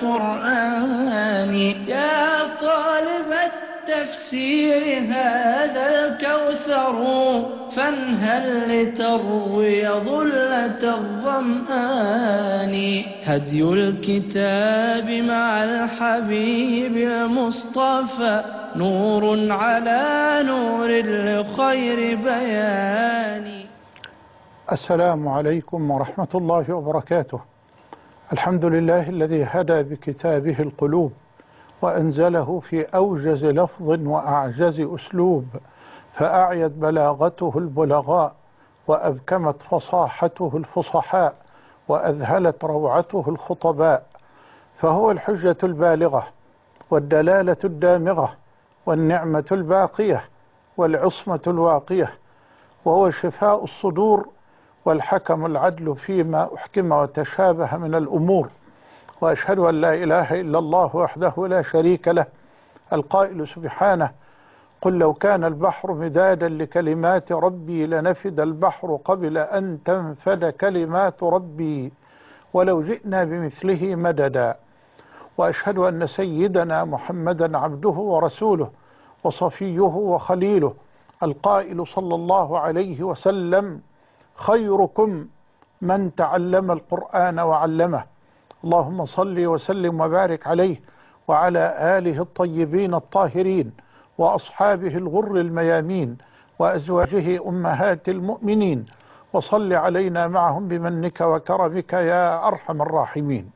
القرآن. يا طالب التفسير هذا الكوثر فانهل لتروي ظلة الظمآن. هدي الكتاب مع الحبيب المصطفى نور على نور لخير بيان. السلام عليكم ورحمة الله وبركاته. الحمد لله الذي هدى بكتابه القلوب وأنزله في أوجز لفظ وأعجز أسلوب، فأعيت بلاغته البلغاء وأبكمت فصاحته الفصحاء وأذهلت روعته الخطباء. فهو الحجة البالغة والدلالة الدامغة والنعمة الباقية والعصمة الواقية، وهو شفاء الصدور والحكم العدل فيما أحكم وتشابه من الأمور. وأشهد أن لا إله إلا الله وحده لا شريك له، القائل سبحانه: قل لو كان البحر مدادا لكلمات ربي لنفد البحر قبل أن تنفد كلمات ربي ولو جئنا بمثله مددا. وأشهد أن سيدنا محمدا عبده ورسوله وصفيه وخليله، القائل صلى الله عليه وسلم: خيركم من تعلم القرآن وعلمه. اللهم صل وسلم وبارك عليه وعلى آله الطيبين الطاهرين وأصحابه الغر الميامين وأزواجه أمهات المؤمنين، وصل علينا معهم بمنك وكرمك يا أرحم الراحمين.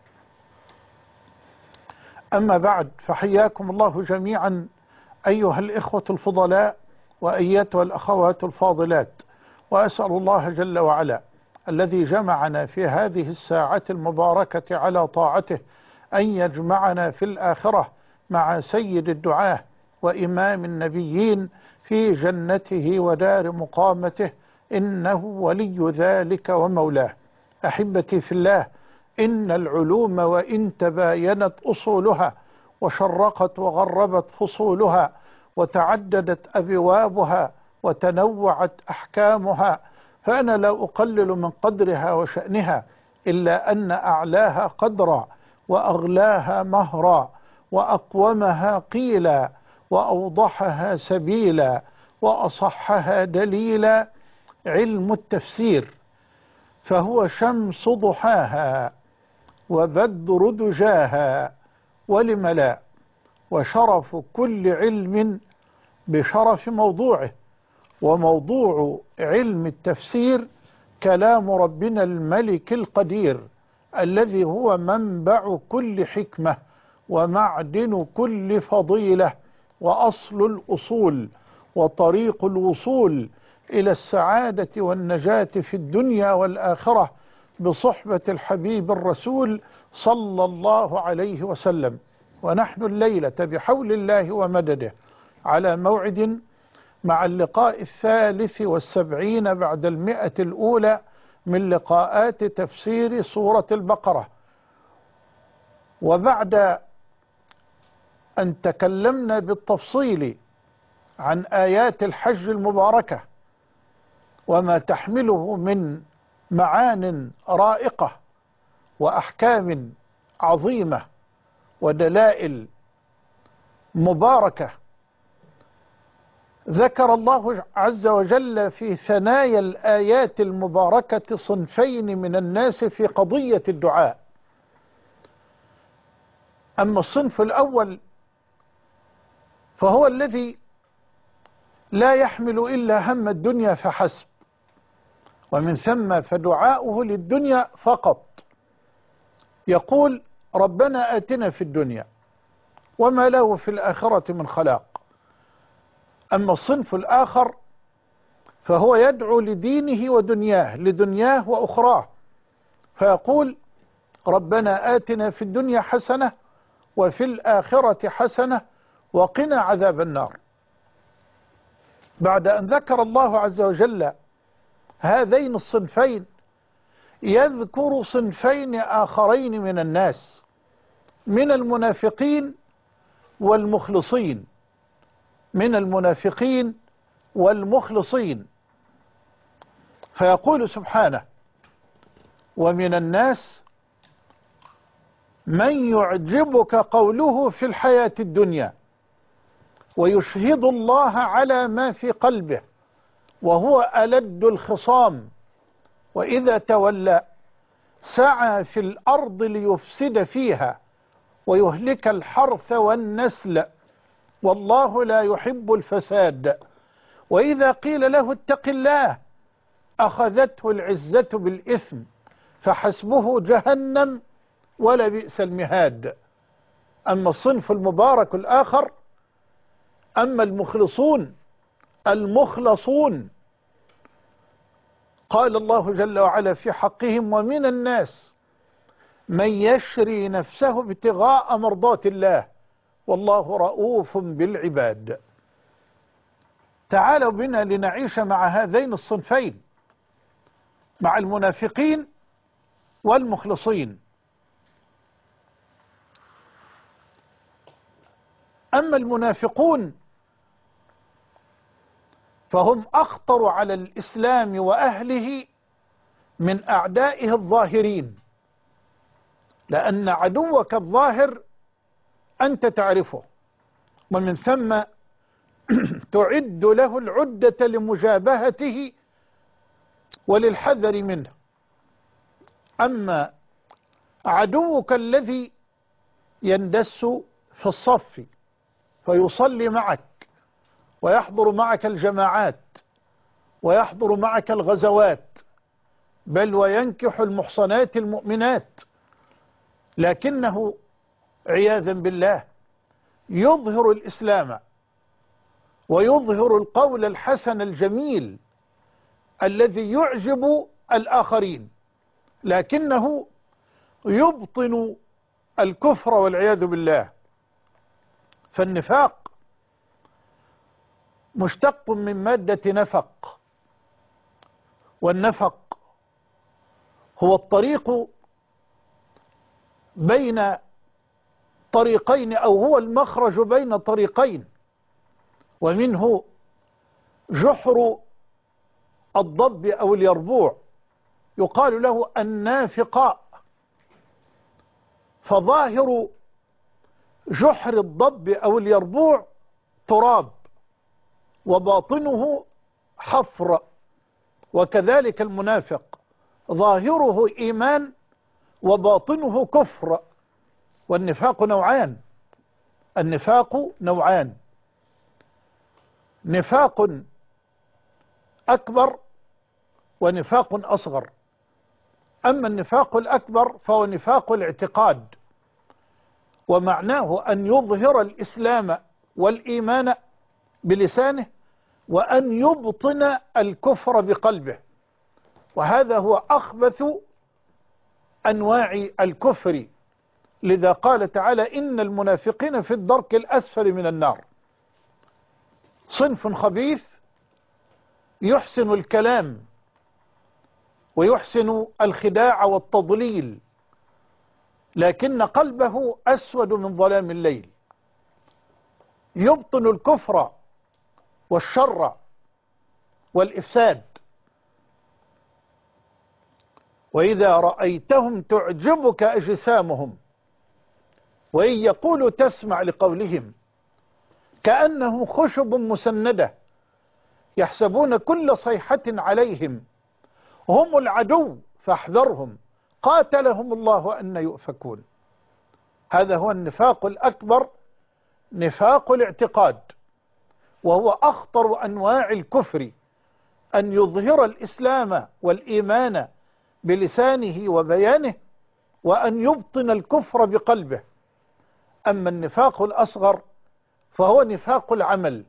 أما بعد، فحياكم الله جميعا أيها الإخوة الفضلاء وأيتها الأخوات الفاضلات، وأسأل الله جل وعلا الذي جمعنا في هذه الساعة المباركة على طاعته أن يجمعنا في الآخرة مع سيد الدعاة وإمام النبيين في جنته ودار مقامته، إنه ولي ذلك ومولاه. أحبتي في الله، إن العلوم وإن تباينت أصولها وشرقت وغربت فصولها وتعددت أبوابها وتنوعت أحكامها، فأنا لا أقلل من قدرها وشأنها، إلا أن أعلاها قدرا وأغلاها مهرا وأقومها قيلا وأوضحها سبيلا وأصحها دليلا علم التفسير، فهو شمس ضحاها وبدر دجاها ولم لا، وشرف كل علم بشرف موضوعه. وموضوع علم التفسير كلام ربنا الملك القدير، الذي هو منبع كل حكمة ومعدن كل فضيلة وأصل الأصول وطريق الوصول إلى السعادة والنجاة في الدنيا والآخرة بصحبة الحبيب الرسول صلى الله عليه وسلم. ونحن الليلة بحول الله ومدده على موعد مع اللقاء 73 بعد 100 الأولى من لقاءات تفسير سورة البقرة. وبعد أن تكلمنا بالتفصيل عن آيات الحج المباركة وما تحمله من معان رائقة وأحكام عظيمة ودلائل مباركة، ذكر الله عز وجل في ثنايا الآيات المباركة صنفين من الناس في قضية الدعاء. أما الصنف الأول فهو الذي لا يحمل إلا هم الدنيا فحسب، ومن ثم فدعاؤه للدنيا فقط، يقول: ربنا آتنا في الدنيا وما له في الآخرة من خلاق. أما الصنف الآخر فهو يدعو لدينه ودنياه، لدنياه وأخراه، فيقول: ربنا آتنا في الدنيا حسنة وفي الآخرة حسنة وقنا عذاب النار. بعد أن ذكر الله عز وجل هذين الصنفين يذكر صنفين آخرين من الناس، من المنافقين والمخلصين، من المنافقين والمخلصين، فيقول سبحانه: ومن الناس من يعجبك قوله في الحياة الدنيا ويشهد الله على ما في قلبه وهو ألد الخصام، وإذا تولى سعى في الأرض ليفسد فيها ويهلك الحرث والنسل والله لا يحب الفساد، وإذا قيل له اتق الله أخذته العزة بالإثم فحسبه جهنم ولبئس المهاد. أما الصنف المبارك الآخر، أما المخلصون المخلصون، قال الله جل وعلا في حقهم: ومن الناس من يشري نفسه ابتغاء مرضات الله والله رؤوف بالعباد. تعالوا بنا لنعيش مع هذين الصنفين، مع المنافقين والمخلصين. أما المنافقون فهم أخطر على الإسلام وأهله من أعدائه الظاهرين، لأن عدوك الظاهر أنت تعرفه، ومن ثم تعد له العدة لمجابهته وللحذر منه. أما عدوك الذي يندس في الصف فيصلي معك ويحضر معك الجماعات ويحضر معك الغزوات، بل وينكح المحصنات المؤمنات، لكنه عياذا بالله يظهر الإسلام ويظهر القول الحسن الجميل الذي يعجب الآخرين، لكنه يبطن الكفر والعياذ بالله. فالنفاق مشتق من مادة نفق، والنفق هو الطريق بين طريقين، أو هو المخرج بين طريقين، ومنه جحر الضب أو اليربوع يقال له النافقاء، فظاهر جحر الضب أو اليربوع تراب وباطنه حفر، وكذلك المنافق ظاهره إيمان وباطنه كفر. والنفاق نوعان، النفاق نوعان: نفاق أكبر ونفاق أصغر. أما النفاق الأكبر فهو نفاق الاعتقاد، ومعناه أن يظهر الإسلام والإيمان بلسانه وأن يبطن الكفر بقلبه، وهذا هو أخبث أنواع الكفر. لذا قال تعالى: إن المنافقين في الدرك الأسفل من النار. صنف خبيث يحسن الكلام ويحسن الخداع والتضليل، لكن قلبه أسود من ظلام الليل، يبطن الكفر والشر والإفساد. وإذا رأيتهم تعجبك أجسامهم وإن يقولوا تسمع لقولهم كأنهم خشب مسندة يحسبون كل صيحة عليهم هم العدو فاحذرهم قاتلهم الله أن يؤفكون. هذا هو النفاق الأكبر، نفاق الاعتقاد، وهو أخطر أنواع الكفر، أن يظهر الإسلام والإيمان بلسانه وبيانه وأن يبطن الكفر بقلبه. أما النفاق الأصغر فهو نفاق العمل،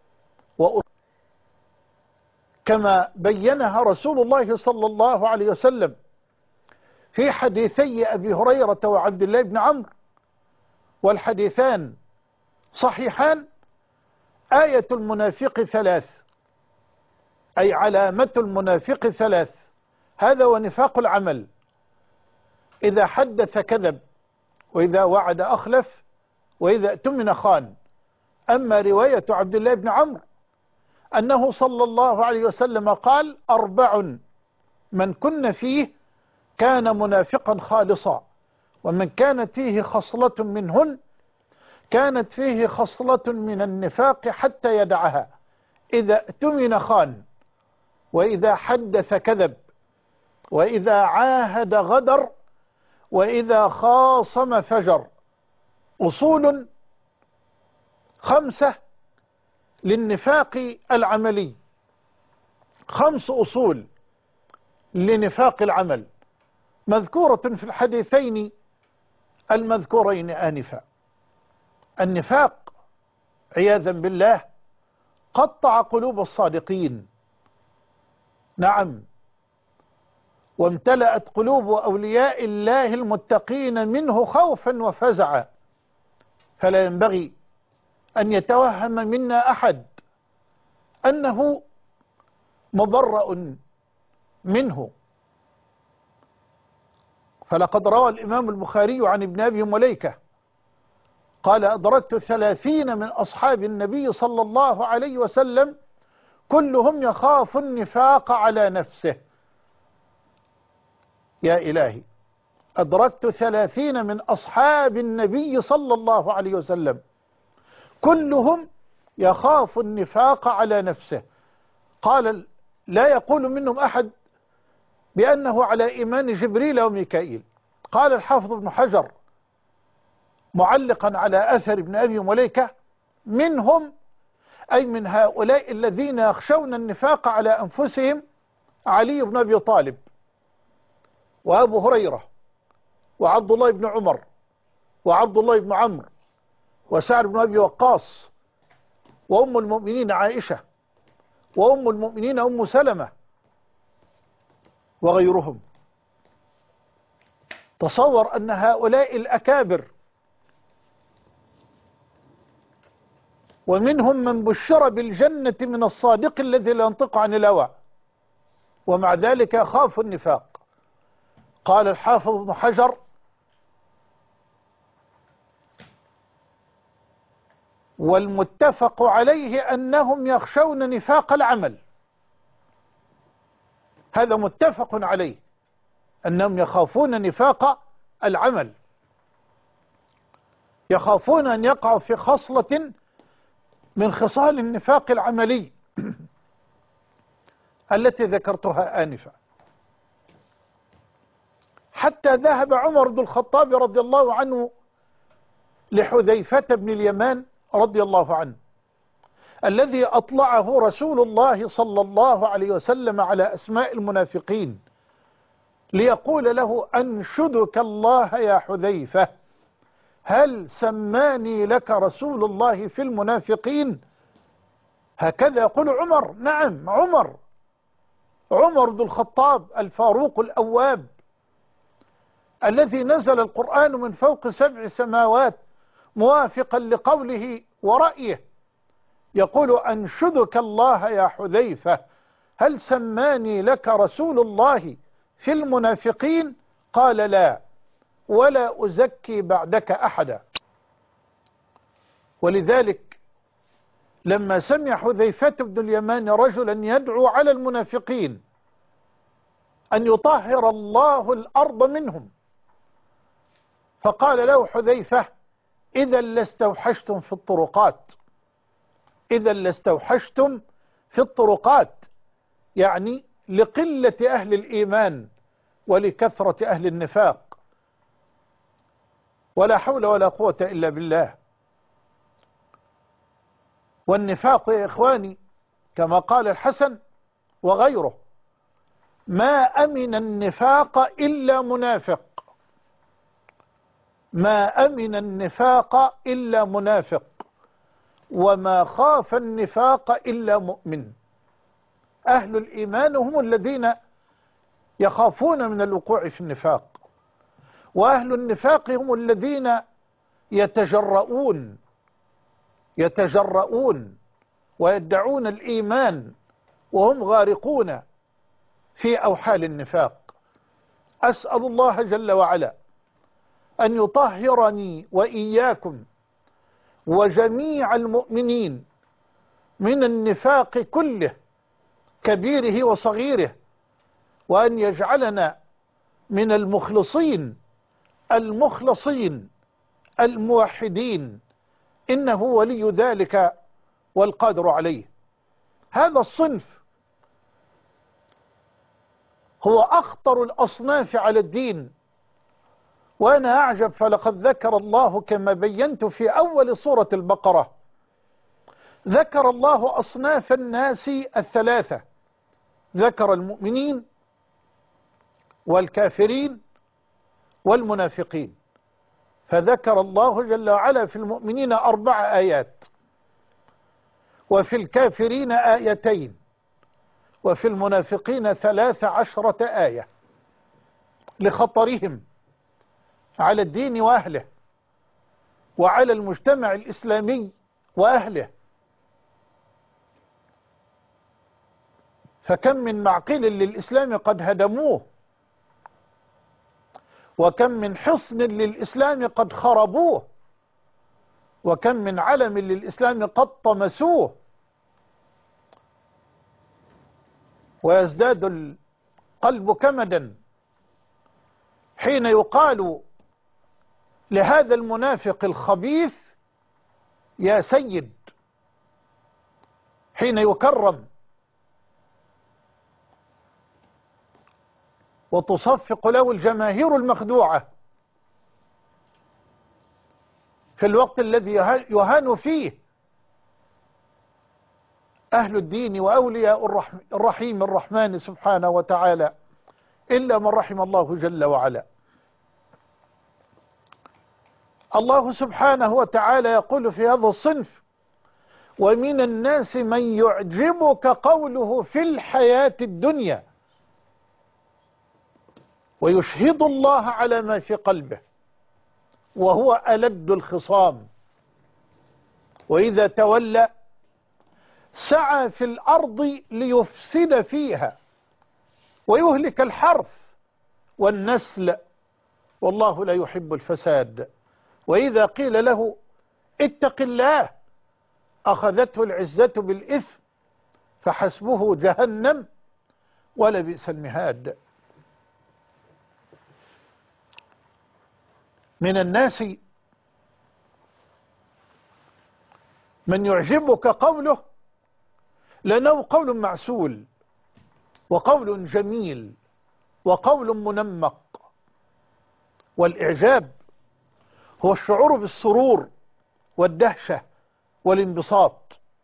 كما بينها رسول الله صلى الله عليه وسلم في حديثي أبي هريرة وعبد الله بن عمرو، والحديثان صحيحان: آية المنافق ثلاث، أي علامة المنافق ثلاث. هذا هو نفاق العمل: إذا حدث كذب، وإذا وعد أخلف، وإذا اؤتمن خان. أما رواية عبد الله بن عمرو أنه صلى الله عليه وسلم قال: 4 من كن فيه كان منافقا خالصا، ومن كانت فيه خصلة منهن كانت فيه خصلة من النفاق حتى يدعها. إذا اؤتمن خان، وإذا حدث كذب، وإذا عاهد غدر، وإذا خاصم فجر. أصول 5 للنفاق العملي، 5 أصول لنفاق العمل مذكورة في الحديثين المذكورين آنفا. النفاق عياذا بالله قطع قلوب الصادقين، نعم، وامتلأت قلوب أولياء الله المتقين منه خوفا وفزعا. فلا ينبغي أن يتوهم منا أحد أنه مبرأ منه. فلقد روى الإمام البخاري عن ابن أبي مليكة قال: أدركت 30 من أصحاب النبي صلى الله عليه وسلم كلهم يخاف النفاق على نفسه. يا إلهي، أدركت 30 من أصحاب النبي صلى الله عليه وسلم كلهم يخاف النفاق على نفسه. قال: لا يقول منهم أحد بأنه على إيمان جبريل وميكائيل. قال الحافظ ابن حجر معلقا على أثر ابن أبي مليكة: منهم أي من هؤلاء الذين يخشون النفاق على أنفسهم علي بن أبي طالب، وأبو هريرة، وعبد الله بن عمر، وعبد الله بن عمرو، وسعد بن أبي وقاص، وأم المؤمنين عائشة، وأم المؤمنين أم سلمة، وغيرهم. تصور أن هؤلاء الأكابر ومنهم من بشر بالجنة من الصادق الذي لا ينطق عن الهوى، ومع ذلك يخاف النفاق. قال الحافظ ابن حجر: والمتفق عليه أنهم يخشون نفاق العمل. هذا متفق عليه أنهم يخافون نفاق العمل، يخافون أن يقعوا في خصلة من خصال النفاق العملي التي ذكرتها آنفا. حتى ذهب عمر بن الخطاب رضي الله عنه لحذيفة بن اليمان رضي الله عنه الذي أطلعه رسول الله صلى الله عليه وسلم على أسماء المنافقين ليقول له: أنشدك الله يا حذيفة، هل سماني لك رسول الله في المنافقين؟ هكذا يقول عمر. نعم، عمر بن الخطاب الفاروق الأواب الذي نزل القرآن من فوق 7 سماوات موافقا لقوله ورأيه، يقول: أنشدك الله يا حذيفة، هل سماني لك رسول الله في المنافقين؟ قال: لا، ولا أزكي بعدك أحدا. ولذلك لما سمع حذيفة بن اليمان رجلا يدعو على المنافقين أن يطهر الله الأرض منهم، فقال له حذيفة: إذا لاستوحشتم في الطرقات، إذا لاستوحشتم في الطرقات، يعني لقلة أهل الإيمان ولكثرة أهل النفاق. ولا حول ولا قوة إلا بالله. والنفاق يا إخواني كما قال الحسن وغيره: ما أمن النفاق إلا منافق، ما أمن النفاق إلا منافق، وما خاف النفاق إلا مؤمن. أهل الإيمان هم الذين يخافون من الوقوع في النفاق، وأهل النفاق هم الذين يتجرؤون ويدعون الإيمان وهم غارقون في أوحال النفاق. أسأل الله جل وعلا أن يطهرني وإياكم وجميع المؤمنين من النفاق كله كبيره وصغيره، وأن يجعلنا من المخلصين المخلصين الموحدين، إنه ولي ذلك والقادر عليه. هذا الصنف هو أخطر الأصناف على الدين، وأنا أعجب، فلقد ذكر الله كما بينت في أول سورة البقرة، ذكر الله أصناف الناس الثلاثة، ذكر المؤمنين والكافرين والمنافقين، فذكر الله جل وعلا في المؤمنين 4 آيات، وفي الكافرين 2 وفي المنافقين 13 آية، لخطرهم على الدين وأهله وعلى المجتمع الإسلامي وأهله. فكم من معقل للإسلام قد هدموه، وكم من حصن للإسلام قد خربوه، وكم من علم للإسلام قد طمسوه. ويزداد القلب كمدا حين يقال لهذا المنافق الخبيث يا سيد، حين يكرم وتصفق له الجماهير المخدوعة في الوقت الذي يهان فيه أهل الدين وأولياء الرحيم الرحمن سبحانه وتعالى، إلا من رحم الله جل وعلا. الله سبحانه وتعالى يقول في هذا الصنف: ومن الناس من يعجبك قوله في الحياة الدنيا ويشهد الله على ما في قلبه وهو ألد الخصام، وإذا تولى سعى في الأرض ليفسد فيها ويهلك الحرث والنسل والله لا يحب الفساد. وإذا قيل له اتق الله أخذته العزة بالإثم فحسبه جهنم ولبئس المهاد. من الناس من يعجبك قوله، لأنه قول معسول وقول جميل وقول منمق. والإعجاب هو الشعور بالسرور والدهشة والانبساط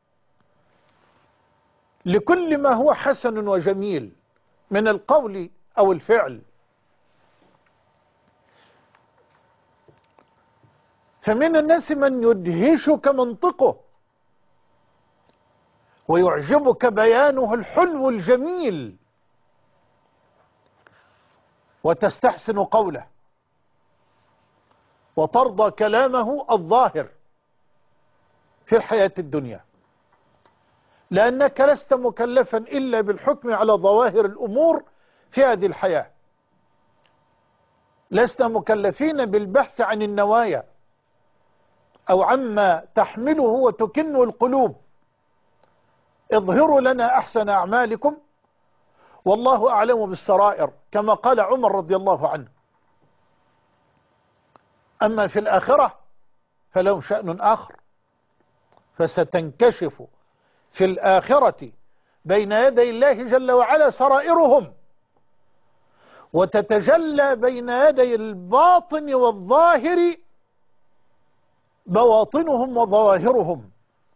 لكل ما هو حسن وجميل من القول أو الفعل. فمن الناس من يدهشك منطقه ويعجبك بيانه الحلو الجميل وتستحسن قوله وترضى كلامه الظاهر في الحياة الدنيا، لأنك لست مكلفا إلا بالحكم على ظواهر الأمور في هذه الحياة، لست مكلفين بالبحث عن النوايا أو عما تحمله وتكنه القلوب. اظهروا لنا أحسن أعمالكم والله أعلم بالسرائر، كما قال عمر رضي الله عنه. أما في الآخرة فلهم شأن آخر، فستنكشف في الآخرة بين يدي الله جل وعلا سرائرهم، وتتجلى بين يدي الباطن والظاهر بواطنهم وظواهرهم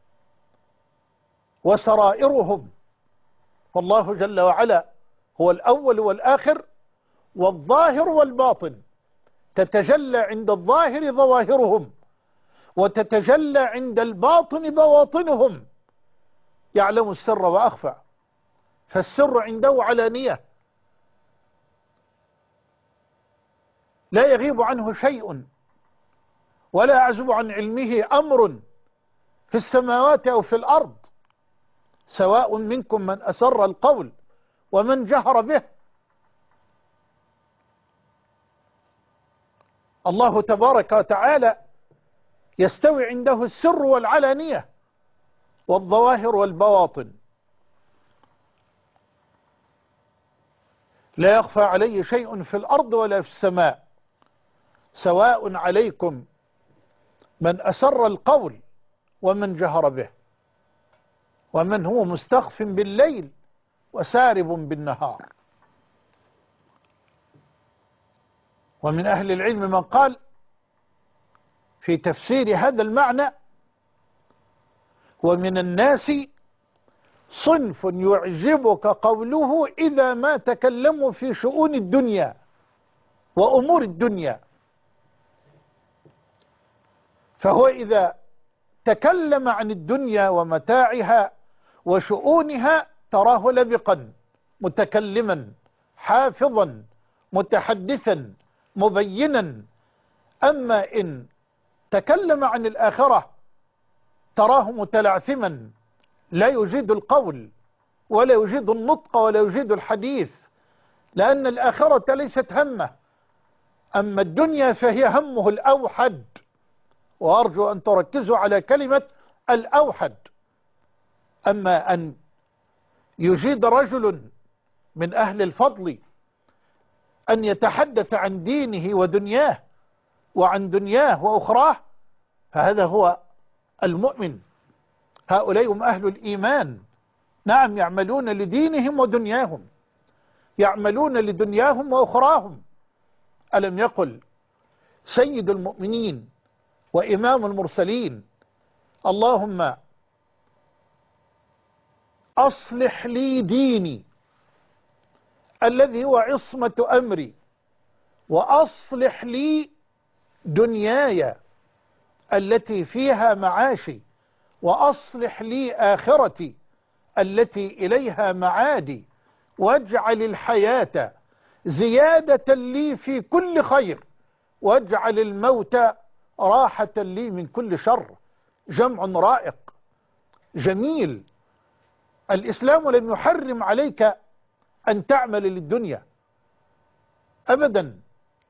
وسرائرهم. والله جل وعلا هو الأول والآخر والظاهر والباطن، تتجلى عند الظاهر ظواهرهم وتتجلى عند الباطن بواطنهم، يعلم السر وأخفى، فالسر عنده علانية لا يغيب عنه شيء ولا يعزب عن علمه أمر في السماوات أو في الأرض، سواء منكم من أسر القول ومن جهر به. الله تبارك وتعالى يستوي عنده السر والعلانية والظواهر والبواطن، لا يخفى عليه شيء في الأرض ولا في السماء، سواء عليكم من أسر القول ومن جهر به، ومن هو مستخف بالليل وسارب بالنهار. ومن أهل العلم من قال في تفسير هذا المعنى: ومن الناس صنف يعجبك قوله إذا ما تكلموا في شؤون الدنيا وأمور الدنيا. فهو إذا تكلم عن الدنيا ومتاعها وشؤونها تراه لبقا متكلما حافظا متحدثا مبينا. أما إن تكلم عن الآخرة تراه متلعثما لا يجيد القول ولا يجيد النطق ولا يجيد الحديث، لأن الآخرة ليست همه. أما الدنيا فهي همه الأوحد، وأرجو أن تركزوا على كلمة الأوحد. أما أن يجيد رجل من أهل الفضل أن يتحدث عن دينه ودنياه وعن دنياه وأخراه، فهذا هو المؤمن. هؤلاء هم أهل الإيمان. نعم، يعملون لدينهم ودنياهم، يعملون لدنياهم وأخراهم. ألم يقل سيد المؤمنين وإمام المرسلين: اللهم أصلح لي ديني الذي هو عصمة أمري، وأصلح لي دنياي التي فيها معاشي، وأصلح لي آخرتي التي إليها معادي، واجعل الحياة زيادة لي في كل خير، واجعل الموت راحة لي من كل شر. جمع رائق جميل. الإسلام لم يحرم عليك أن تعمل للدنيا أبدا،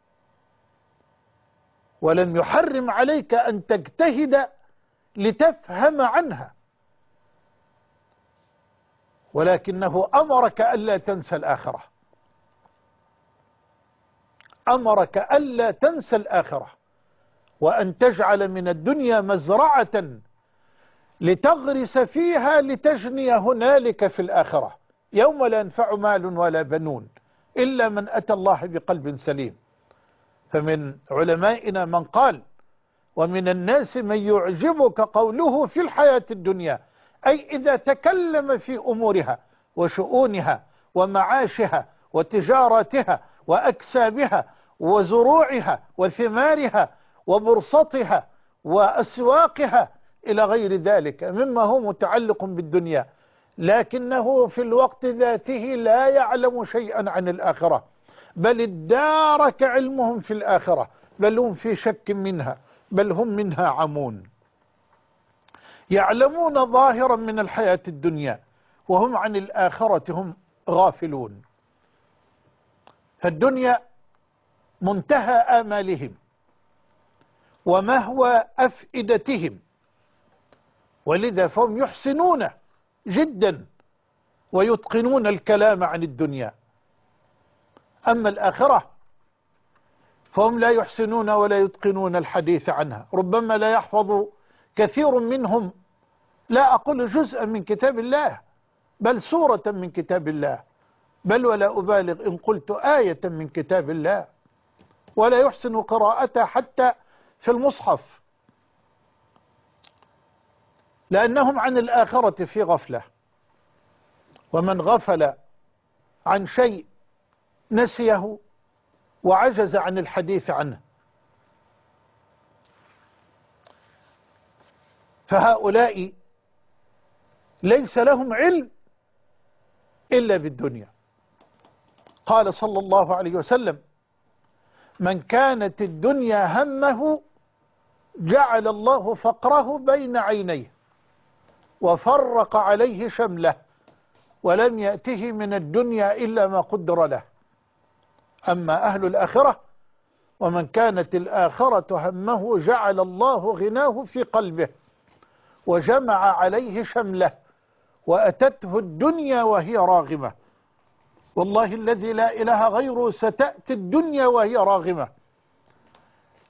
ولم يحرم عليك أن تجتهد لتفهم عنها، ولكنه أمرك ألا تنسى الآخرة. أمرك ألا تنسى الآخرة، وأن تجعل من الدنيا مزرعة لتغرس فيها لتجني هنالك في الآخرة، يوم لا ينفع مال ولا بنون إلا من أتى الله بقلب سليم. فمن علمائنا من قال: ومن الناس من يعجبك قوله في الحياة الدنيا، أي إذا تكلم في أمورها وشؤونها ومعاشها وتجاراتها وأكسابها وزروعها وثمارها وبرصتها وأسواقها إلى غير ذلك مما هو متعلق بالدنيا، لكنه في الوقت ذاته لا يعلم شيئا عن الآخرة، بل ادارك علمهم في الآخرة، بل هم في شك منها، بل هم منها عمون. يعلمون ظاهرا من الحياة الدنيا وهم عن الآخرة هم غافلون. فالدنيا منتهى آمالهم ومهوى أفئدتهم، ولذا فهم يحسنون جدا ويتقنون الكلام عن الدنيا. أما الآخرة فهم لا يحسنون ولا يتقنون الحديث عنها، ربما لا يحفظ كثير منهم، لا أقول جزءا من كتاب الله، بل سورة من كتاب الله، بل ولا أبالغ إن قلت آية من كتاب الله، ولا يحسن قراءتها حتى في المصحف، لأنهم عن الآخرة في غفلة. ومن غفل عن شيء نسيه وعجز عن الحديث عنه. فهؤلاء ليس لهم علم إلا بالدنيا. قال صلى الله عليه وسلم: من كانت الدنيا همه جعل الله فقره بين عينيه وفرق عليه شمله، ولم يأته من الدنيا إلا ما قدر له. أما أهل الآخرة: ومن كانت الآخرة همه جعل الله غناه في قلبه وجمع عليه شمله وأتته الدنيا وهي راغمة. والله الذي لا إله غيره ستأتي الدنيا وهي راغمة،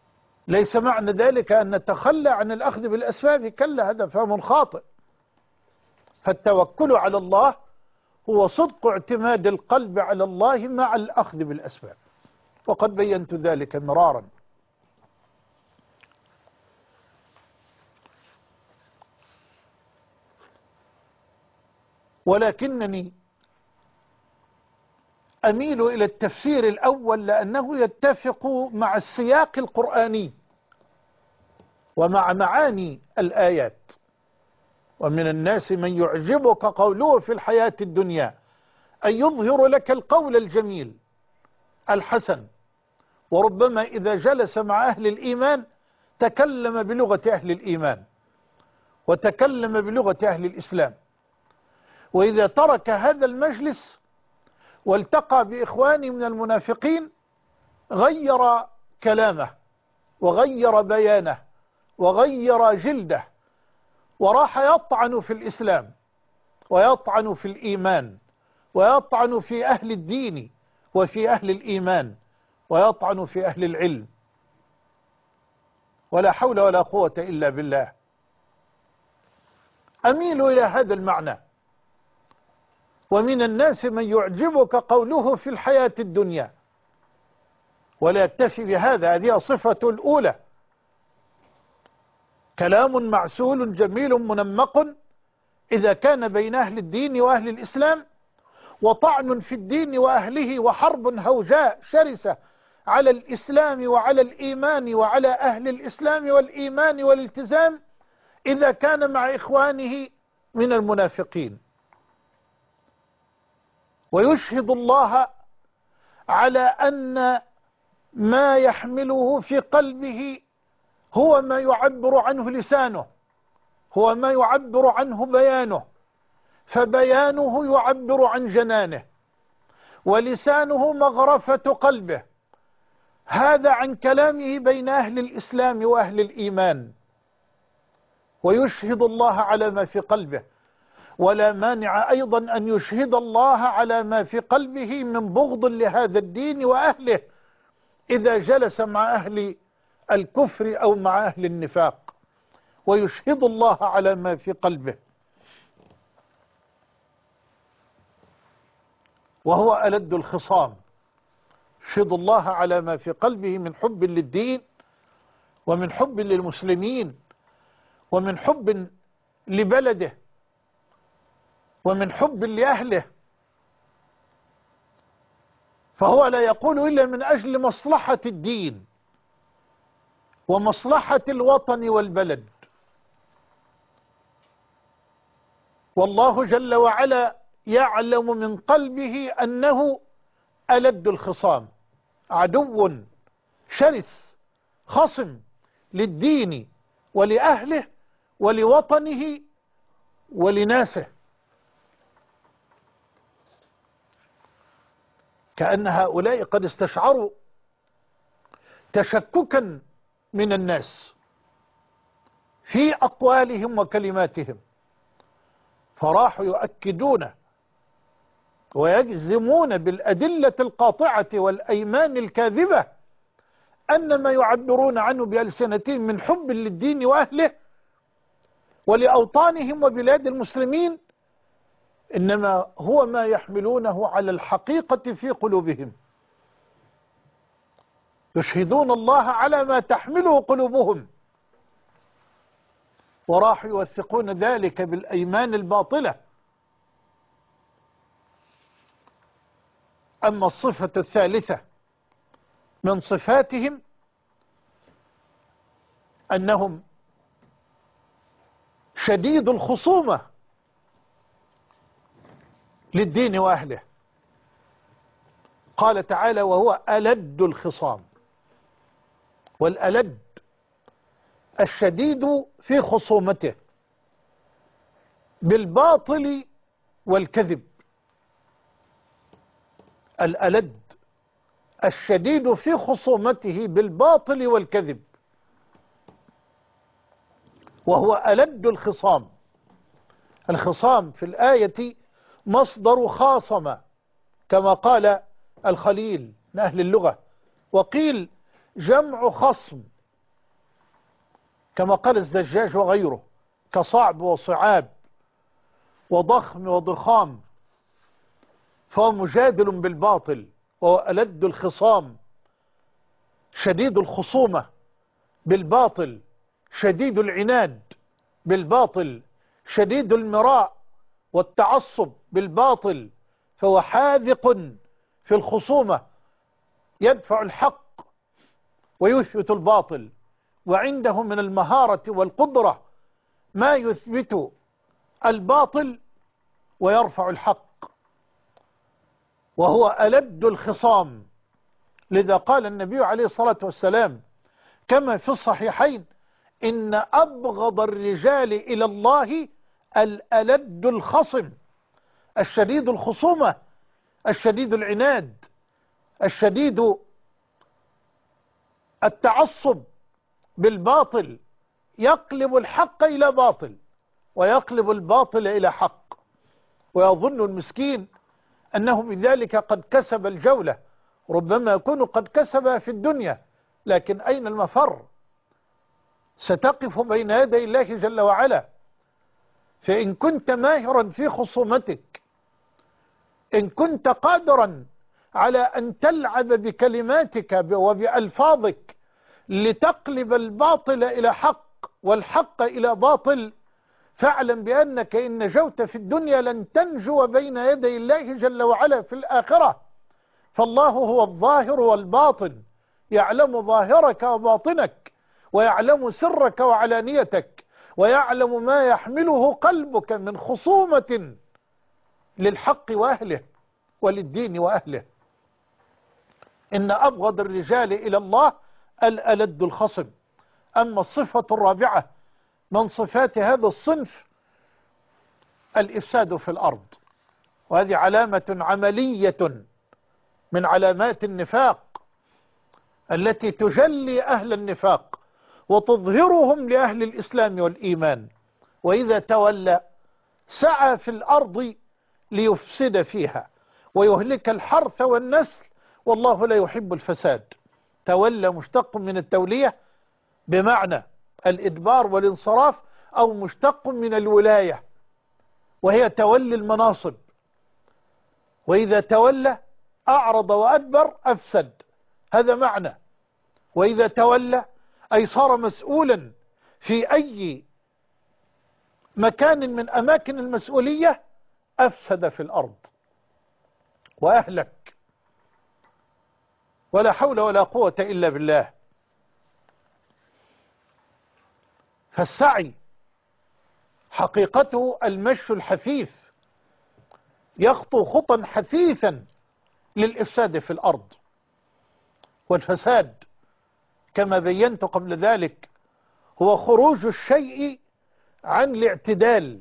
ليس معنى ذلك أن نتخلى عن الأخذ بالأسباب، كلا، هذا فهم خاطئ. فالتوكل على الله هو صدق اعتماد القلب على الله مع الأخذ بالأسباب، وقد بينت ذلك مرارا. ولكنني أميل إلى التفسير الأول لأنه يتفق مع السياق القرآني ومع معاني الآيات. ومن الناس من يعجبك قوله في الحياة الدنيا أن يظهر لك القول الجميل الحسن، وربما إذا جلس مع أهل الإيمان تكلم بلغة أهل الإيمان وتكلم بلغة أهل الإسلام، وإذا ترك هذا المجلس والتقى بإخوانه من المنافقين غير كلامه وغير بيانه وغير جلده، وراح يطعن في الإسلام ويطعن في الإيمان ويطعن في أهل الدين وفي أهل الإيمان ويطعن في أهل العلم، ولا حول ولا قوة إلا بالله. أميل إلى هذا المعنى. ومن الناس من يعجبك قوله في الحياة الدنيا، ولا يكتفي بهذا، هذه صفة الأولى، كلام معسول جميل منمق إذا كان بين أهل الدين وأهل الإسلام، وطعن في الدين وأهله وحرب هوجاء شرسة على الإسلام وعلى الإيمان وعلى أهل الإسلام والإيمان والالتزام إذا كان مع إخوانه من المنافقين. ويشهد الله على أن ما يحمله في قلبه هو ما يعبر عنه لسانه، هو ما يعبر عنه بيانه، فبيانه يعبر عن جنانه، ولسانه مغرفة قلبه. هذا عن كلامه بين أهل الإسلام وأهل الإيمان. ويشهد الله على ما في قلبه، ولا مانع أيضا أن يشهد الله على ما في قلبه من بغض لهذا الدين وأهله إذا جلس مع أهل الكفر أو مع أهل النفاق. ويشهد الله على ما في قلبه، وهو ألد الخصام. يشهد الله على ما في قلبه من حب للدين ومن حب للمسلمين ومن حب لبلده ومن حب لأهله، فهو لا يقول إلا من أجل مصلحة الدين ومصلحة الوطن والبلد. والله جل وعلا يعلم من قلبه أنه ألد الخصام، عدو شرس خصم للدين ولأهله ولوطنه ولناسه. كأن هؤلاء قد استشعروا تشككا من الناس في أقوالهم وكلماتهم، فراحوا يؤكدون ويجزمون بالأدلة القاطعة والأيمان الكاذبة أن ما يعبرون عنه بألسنتهم من حب للدين وأهله ولأوطانهم وبلاد المسلمين إنما هو ما يحملونه على الحقيقة في قلوبهم. يشهدون الله على ما تحمله قلوبهم، وراحوا يوثقون ذلك بالأيمان الباطلة. أما الصفة الثالثة من صفاتهم أنهم شديد الخصومة للدين وأهله. قال تعالى: وهو ألد الخصام. والألد الشديد في خصومته بالباطل والكذب. الألد الشديد في خصومته بالباطل والكذب، وهو ألد الخصام. الخصام في الآية مصدر خاصم كما قال الخليل من أهل اللغة، وقيل جمع خصم كما قال الزجاج وغيره كصعب وصعاب وضخم وضخام، فهو مجادل بالباطل، وهو ألد الخصام، شديد الخصومة بالباطل، شديد العناد بالباطل، شديد المراء والتعصب بالباطل، فهو حاذق في الخصومة، يدفع الحق ويثبت الباطل، وعنده من المهارة والقدرة ما يثبت الباطل ويرفع الحق، وهو ألد الخصام. لذا قال النبي عليه الصلاة والسلام كما في الصحيحين: إن أبغض الرجال إلى الله الألد الخصم، الشديد الخصومة، الشديد العناد، الشديد التعصب بالباطل، يقلب الحق إلى باطل ويقلب الباطل إلى حق، ويظن المسكين أنه بذلك قد كسب الجولة، ربما يكون قد كسبها في الدنيا، لكن أين المفر؟ ستقف بين يدي الله جل وعلا. فإن كنت ماهرا في خصومتك، إن كنت قادرا على أن تلعب بكلماتك وبألفاظك لتقلب الباطل إلى حق والحق إلى باطل، فاعلم بأنك إن نجوت في الدنيا لن تنجو بين يدي الله جل وعلا في الآخرة. فالله هو الظاهر والباطن، يعلم ظاهرك وباطنك، ويعلم سرك وعلانيتك، ويعلم ما يحمله قلبك من خصومة للحق وأهله وللدين وأهله. إن أبغض الرجال إلى الله الألد الخصم. أما الصفة الرابعة من صفات هذا الصنف الإفساد في الأرض، وهذه علامة عملية من علامات النفاق التي تجلي أهل النفاق وتظهرهم لأهل الإسلام والإيمان. وإذا تولى سعى في الأرض ليفسد فيها ويهلك الحرث والنسل، والله لا يحب الفساد. تولى مشتق من التولية بمعنى الإدبار والانصراف، أو مشتق من الولاية وهي تولي المناصب. وإذا تولى أعرض وأدبر أفسد، هذا معنى. وإذا تولى أي صار مسؤولا في أي مكان من أماكن المسؤولية، أفسد في الأرض وأهلك، ولا حول ولا قوة إلا بالله. فالسعي حقيقته المشي الحثيث، يخطو خطا حثيثا للإفساد في الأرض. والفساد كما بينت قبل ذلك هو خروج الشيء عن الاعتدال،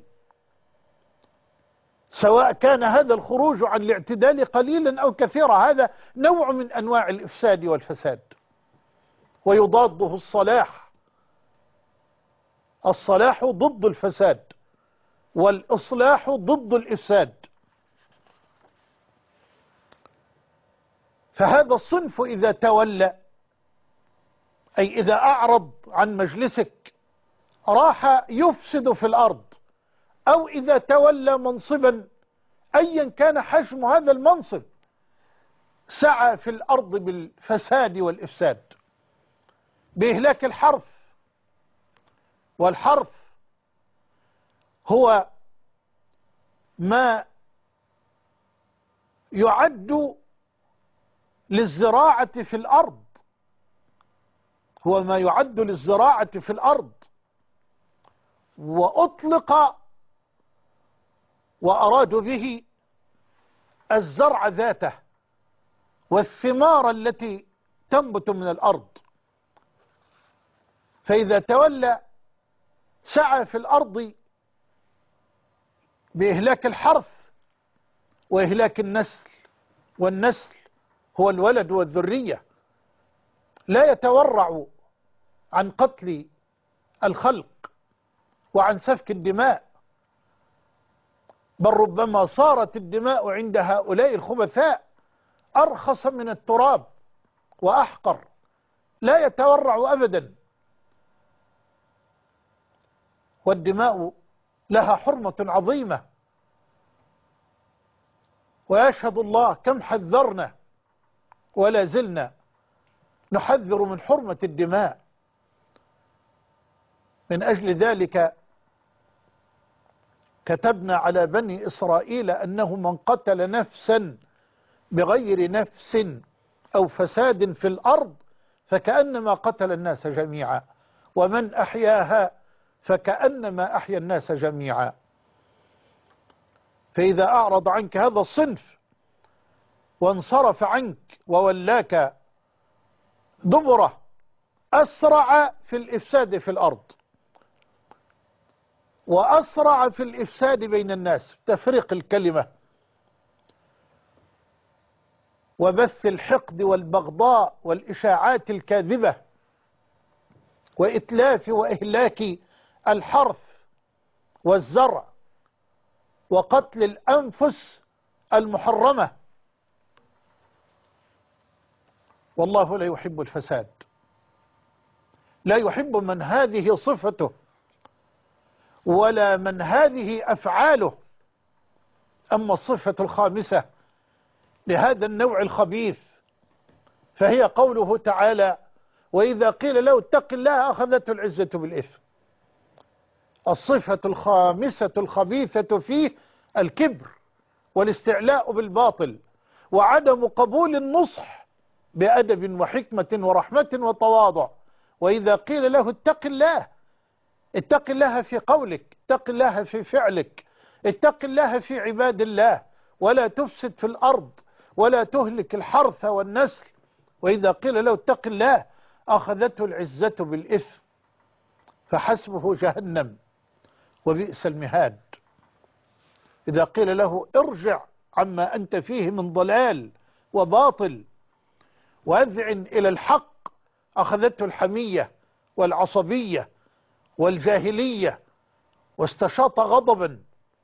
سواء كان هذا الخروج عن الاعتدال قليلا أو كثيرا، هذا نوع من أنواع الإفساد والفساد. ويضاده الصلاح، الصلاح ضد الفساد، والإصلاح ضد الإفساد. فهذا الصنف إذا تولى، أي إذا أعرض عن مجلسك، راح يفسد في الأرض، أو إذا تولى منصبا أيا كان حجم هذا المنصب، سعى في الأرض بالفساد والإفساد، بإهلاك الحرث. والحرث هو ما يعد للزراعة في الأرض، هو ما يعد للزراعة في الأرض، وأطلق وأرادوا به الزرع ذاته والثمار التي تنبت من الأرض. فإذا تولى سعى في الأرض بإهلاك الحرث وإهلاك النسل، والنسل هو الولد والذرية، لا يتورع عن قتل الخلق وعن سفك الدماء، بل ربما صارت الدماء عند هؤلاء الخبثاء أرخص من التراب وأحقر، لا يتورع أبدا. والدماء لها حرمة عظيمة، ويشهد الله كم حذرنا ولا زلنا نحذر من حرمة الدماء. من أجل ذلك كتبنا على بني إسرائيل أنه من قتل نفسا بغير نفس أو فساد في الأرض فكأنما قتل الناس جميعا، ومن أحياها فكأنما أحيا الناس جميعا. فإذا أعرض عنك هذا الصنف وانصرف عنك وولاك دبره أسرع في الإفساد في الأرض، وأسرع في الإفساد بين الناس، تفريق الكلمة وبث الحقد والبغضاء والإشاعات الكاذبة وإتلاف وإهلاك الحرث والزرع وقتل الأنفس المحرمة. والله لا يحب الفساد، لا يحب من هذه صفته ولا من هذه أفعاله. أما الصفة الخامسة لهذا النوع الخبيث فهي قوله تعالى: وإذا قيل له اتق الله أخذته العزة بالإثم. الصفة الخامسة الخبيثة فيه الكبر والاستعلاء بالباطل وعدم قبول النصح بأدب وحكمة ورحمة وتواضع. وإذا قيل له اتق الله، اتق الله في قولك، اتق الله في فعلك، اتق الله في عباد الله، ولا تفسد في الأرض ولا تهلك الحرث والنسل. وإذا قيل له اتق الله أخذته العزة بالإثم فحسبه جهنم وبئس المهاد. إذا قيل له ارجع عما أنت فيه من ضلال وباطل وأذعن إلى الحق أخذته الحمية والعصبية والجاهلية واستشاط غضبا.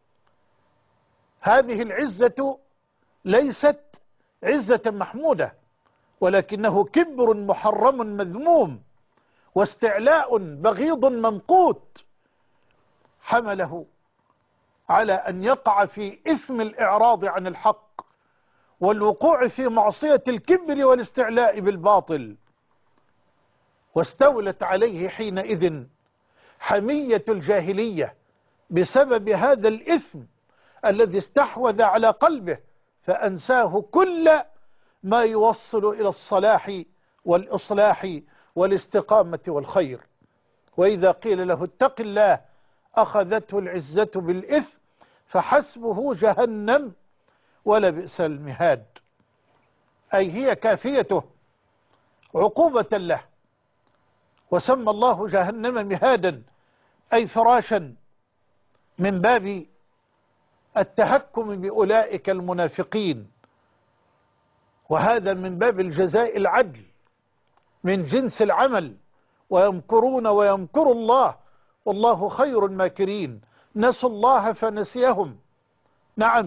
هذه العزة ليست عزة محمودة، ولكنه كبر محرم مذموم واستعلاء بغيض ممقوت حمله على أن يقع في إثم الإعراض عن الحق والوقوع في معصية الكبر والاستعلاء بالباطل. واستولت عليه حينئذ حمية الجاهلية بسبب هذا الإثم الذي استحوذ على قلبه فأنساه كل ما يوصل إلى الصلاح والإصلاح والاستقامة والخير. وإذا قيل له اتق الله أخذته العزة بالإثم فحسبه جهنم ولبئس المهاد. أي هي كافيته عقوبة له. وسمى الله جهنم مهادا أي فراشا من باب التهكم بأولئك المنافقين، وهذا من باب الجزاء العدل من جنس العمل. ويمكرون ويمكر الله والله خير الماكرين. نسوا الله فنسيهم. نعم،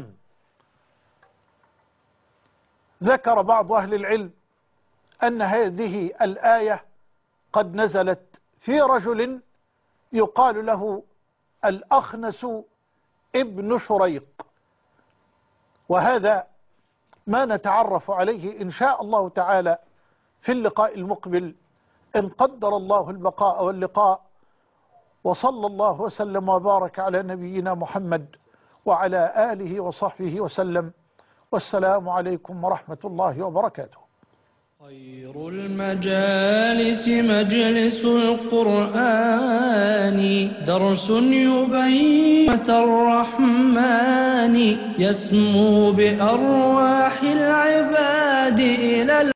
ذكر بعض أهل العلم أن هذه الآية قد نزلت في رجل يقال له الأخنس ابن شريق، وهذا ما نتعرف عليه إن شاء الله تعالى في اللقاء المقبل إن قدر الله البقاء واللقاء. وصلى الله وسلم وبارك على نبينا محمد وعلى آله وصحبه وسلم، والسلام عليكم ورحمة الله وبركاته. خير المجالس مجلس القرآن، درس يبين الرحمن، يسمو بأرواح العباد إلى